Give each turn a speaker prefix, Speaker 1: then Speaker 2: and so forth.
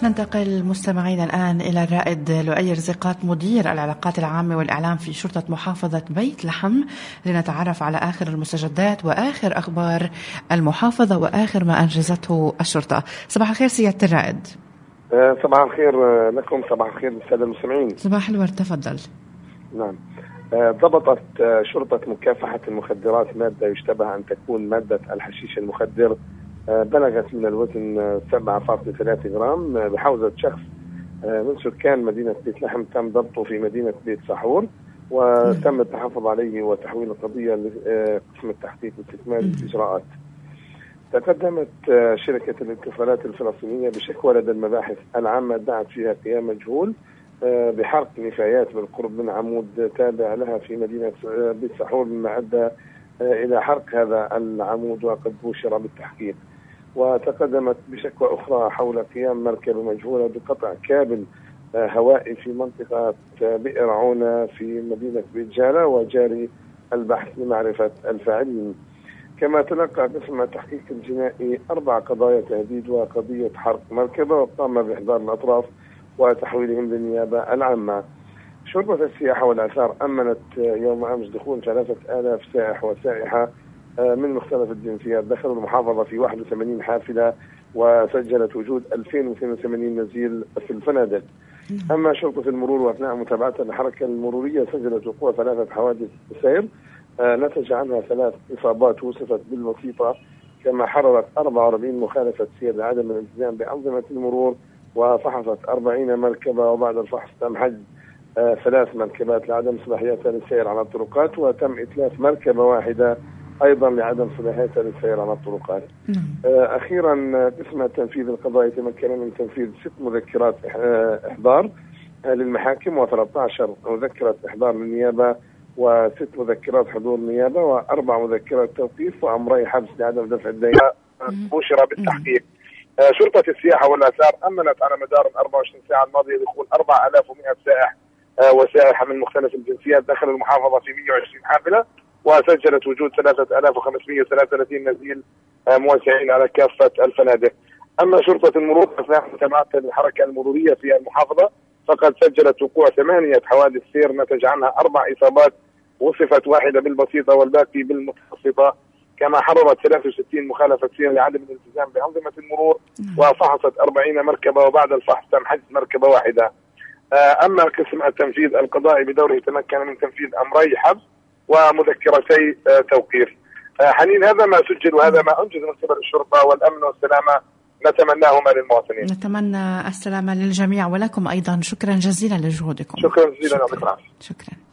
Speaker 1: ننتقل مستمعينا الآن إلى الرائد لؤي رزقات مدير العلاقات العامة والإعلام في شرطة محافظة بيت لحم لنتعرف على آخر المستجدات وآخر أخبار المحافظة وآخر ما أنجزته الشرطة. صباح الخير سيادة الرائد.
Speaker 2: صباح الخير لكم، صباح الخير للسادة المستمعين.
Speaker 1: صباح الورد، تفضل.
Speaker 2: نعم، ضبطت شرطة مكافحة المخدرات مادة يشتبه أن تكون مادة الحشيش المخدر بلغت من الوزن 7.3 جرام بحوزة شخص من سكان مدينة بيت لحم. تم ضبطه في مدينة بيت سحور وتم التحفظ عليه وتحويل القضية لقسم التحقيق واستكمال الإجراءات. تقدمت شركة الاتصالات الفلسطينية بشكوى لدى المباحث العامة ادعت فيها قيام مجهول بحرق نفايات بالقرب من عمود تابع لها في مدينة بيت سحور، مما أدى إلى حرق هذا العمود وقد بوشر بالتحقيق. وتقدمت بشكوى أخرى حول قيام مركبة مجهولة بقطع كابل هوائي في منطقة بئر عونة في مدينة بيت جالة، وجاري البحث لمعرفة الفاعلين. كما تلقى قسم التحقيق الجنائي 4 قضايا تهديد وقضية حرق مركبة، وقام بإحضار الأطراف وتحويلهم للنيابة العامة. شرطة السياحة والآثار أمنت يوم أمس دخول 3000 سائح وسائحة من مختلف الجنسيات دخلوا المحافظة في 81 حافلة، وسجلت وجود 2082 نزيل في الفنادق. أما شرطة المرور وأثناء متابعتها الحركة المرورية سجلت وقوع 3 حوادث سير نتج عنها 3 إصابات وصفت بالبسيطة، كما حررت 44 مخالفة سير لعدم الالتزام بأنظمة المرور، وفحصت 40 مركبة، وبعد الفحص تم حجز 3 مركبات لعدم صلاحيتها للسير على الطرقات، وتم إتلاف مركبة واحدة أيضا لعدم صلاحيتها للسير على الطرقات. أخيرا قسم تنفيذ القضاء تمكن من تنفيذ 6 مذكرات إحضار للمحاكم و13 مذكرة إحضار للنيابة و6 مذكرات حضور نيابة و4 مذكرات توقيف وأمري حبس لعدم دفع الدين بشر بالتحقيق. شرطة السياحة والآثار أمنت على مدار 24 ساعة الماضية دخول 4100 سائح وسائحة من مختلف الجنسيات دخل المحافظة في 120 حافلة، وسجلت وجود 3533 نزيل موزعين على كافة الفنادق. أما شرطة المرور أثناء متابعتها للحركة المرورية في المحافظة فقد سجلت وقوع 8 حوادث سير نتج عنها 4 إصابات وصفت واحدة بالبسيطة والباقي بالمتوسطة، كما حررت 63 مخالفة سير لعدم الالتزام بأنظمة المرور، وفحصت 40 مركبة، وبعد الفحص تم حجز مركبة واحدة. أما قسم التنفيذ القضائي بدوره تمكن من تنفيذ أمري حبس ومذكرتي توقيف. حنين، هذا ما سجل وهذا ما أنجز من قبل الشرطة، والأمن والسلامة نتمناهما للمواطنين.
Speaker 1: نتمنى السلامة للجميع ولكم أيضا. شكرا جزيلا لجهودكم.
Speaker 2: شكرا جزيلا.
Speaker 1: شكرا.